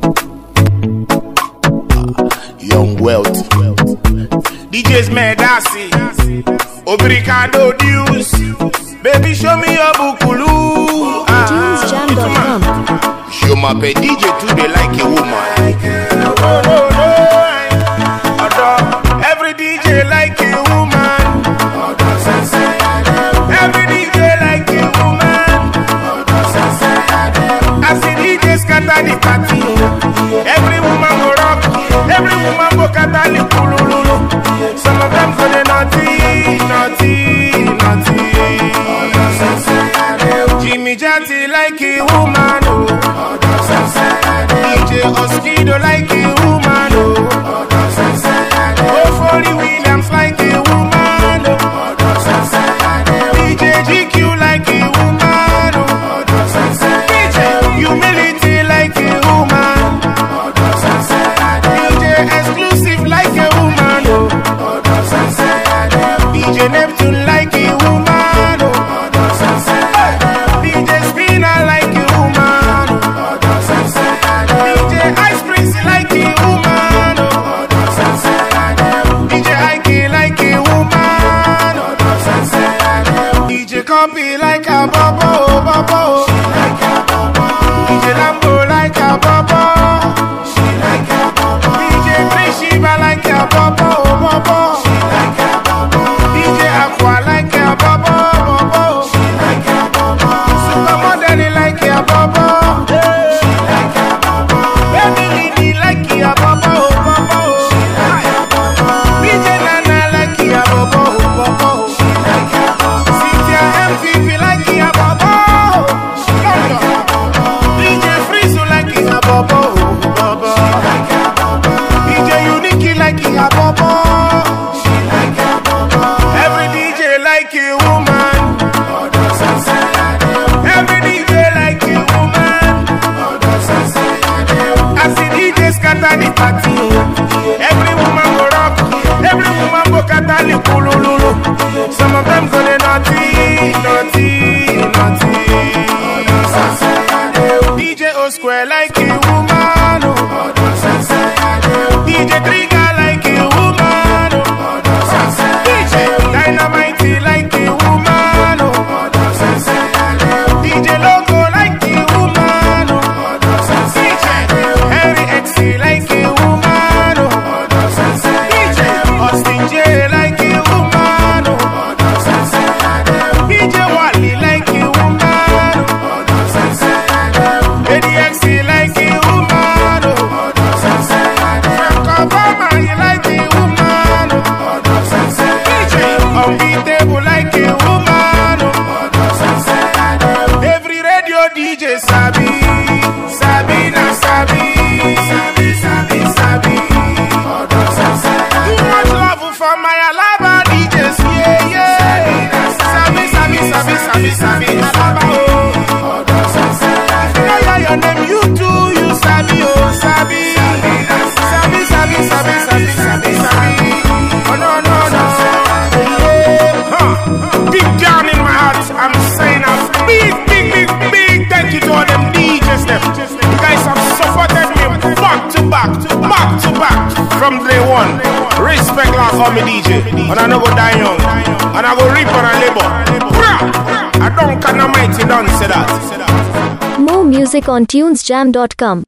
Young Wealthy, DJ's Medasi, Obrigado Deus, baby show me your bukulu. TunesJam.com. Show my pay DJ too, they like a woman. Every DJ like a woman. Every DJ like a woman. I see DJ scatter the party. Every woman go rock. Every woman go scatter the kululu. Some of them go the naughty, naughty, naughty. Jimmy Jatty like a woman. DJ Oskido like a woman. Foley Williams like a woman. DJ GQ like a woman. DJ Humility like a woman. DJ Exclusive like a woman. DJ Neptune like a woman. DJ Spinner like a woman. DJ Ice Prince like a woman. DJ Ike like a woman. DJ Copy like a bubble, bubble. DJ Lambo like a bubble. DJ Prishiba like a bubble, bubble. DJ Aqua like a bubble, bubble. Supermodel like a bubble. Baby Lady like a bubble, bubble. DJ Nana like a bubble, bubble. Cynthia MVP like a bubble. DJ Frizo like a bubble, bubble. DJ Unique like a bubble. Every DJ like a woman. Every DJ like a woman. I see DJ scatter the party. Every woman go rock. Every woman go scatter the kululu. Some of them go the naughty, naughty, naughty. DJ O Square like a woman. DJ Trigger like a woman. DJ Dynamite like a woman. DJ Logo like a woman. DJ Henry XC like a woman. DJ Austin J like a woman. DJ Wally like a woman. ADXC like a woman. Frank Obama he like a woman. DJ Unbeatable like a woman. Every radio DJ Sabi, Sabi na Sabi, Sabi, Sabi, Sabi. Too much love for my Alaba DJs, yeah, yeah. Sabi, Sabi, Sabi, Sabi, Sabi, Alaba, oh. If you know your name, you too, you Sabi, oh, Sabi. Sabi, Sabi, Sabi, Sabi, Sabi, Sabi. Oh, no, no, no. Deep down in my heart, I'm saying a big, big, big, big thank you to all them DJs them. You guys have supported me back to back, back to back from day one. Respect like all me DJ. And I no go die young. And I go reap on a labor. I don't kind of mighty don't say that. More music on TunesJam.com.